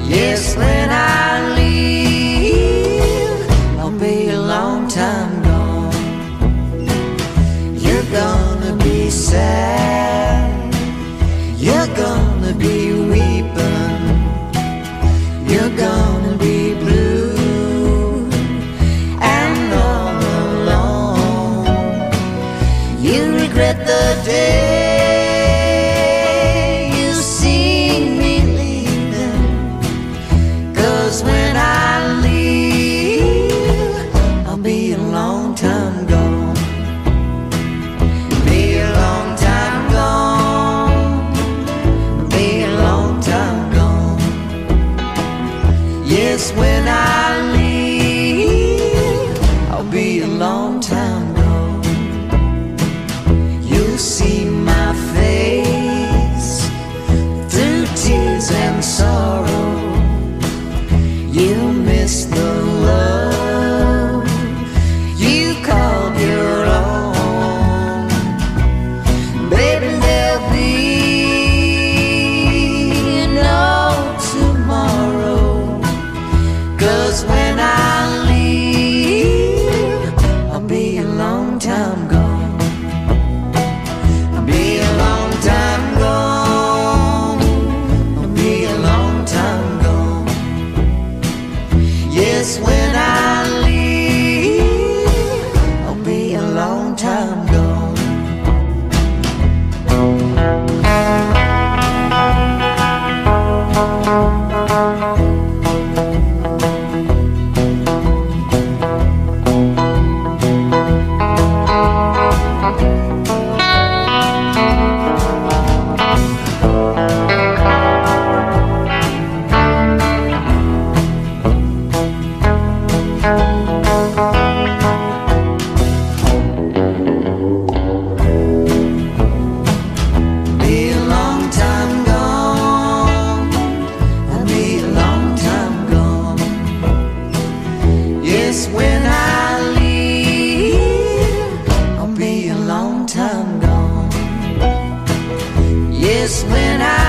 Yes, when I leave, I'll be a long time gone. You're gonna be sad, you're gonna be weeping, you're gonna be blue and all alone. You regret the day when I leave, I'll be a long time gone. Be a long time gone. Be a long time gone. Yes, when I leave, I'll be a long time gone. You'll see my face through tears and sorrow. You'll miss the love you called your own. Baby, there'll be no tomorrow, 'cause when I leave, I'll be a long time gone. I'll be a long time gone. I'll be a long time gone. Yes, when I leave, I'll be a long time gone. When I leave, I'll be a long time gone. Yes, when I